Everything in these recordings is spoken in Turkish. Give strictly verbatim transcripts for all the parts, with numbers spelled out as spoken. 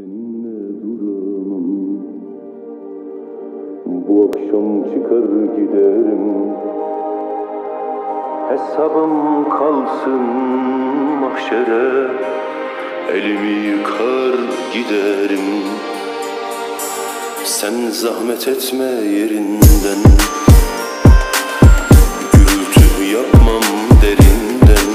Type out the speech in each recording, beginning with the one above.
Seninle duramam. Bu akşam çıkar giderim. Hesabım kalsın mahşere. Elimi yıkar giderim. Sen zahmet etme yerinden. Gürültü yapmam derinden.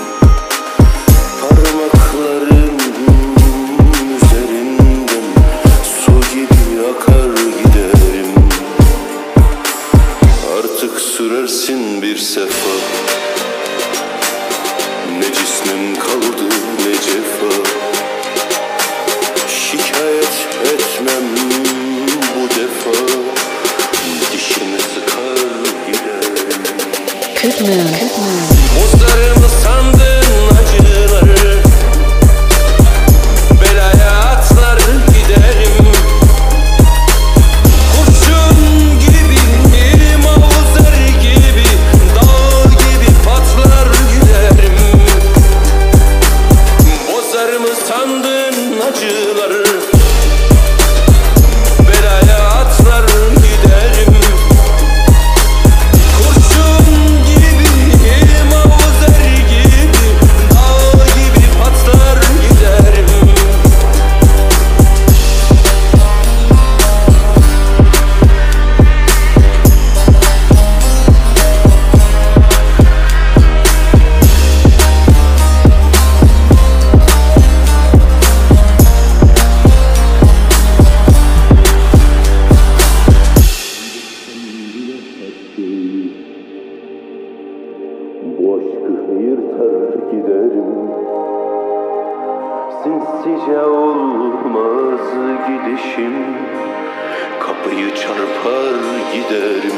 Parmakların üzerinden su gibi akar giderim. Artık sürersin bir sefa. Ne cismim kaldı ne cefa. Şikayet etmem bu defa. Dişimi sıkar giderim. Kırkmen, kırkmen. Bozlarımı sandın acıları. Belaya atlar giderim. Kurşun gibi, mavzer gibi, dağ gibi patlar giderim. Bozlarımı sandın acıları. Belaya atlar giderim. Kurşun gibi, mavzer gibi, dağ gibi patlar giderim. Bu aşkı yırtar giderim. Sinsice olmaz gidişim. Kapıyı çarpar giderim.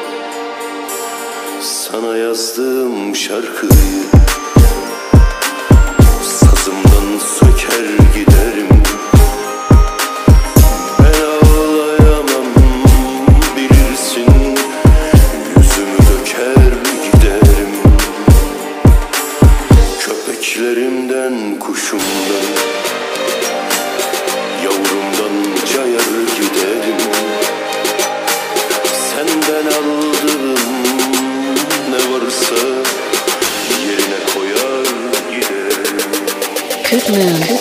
Sana yazdığım şarkıyı sazımdan söker giderim. Ben ağlayamam bilirsin. Yüzümü döker giderim. Köpeklerimden, kuşumdan, yavrumdan cayar giderim. Senden aldığım ne varsa yerine koyar giderim. Kırkmen.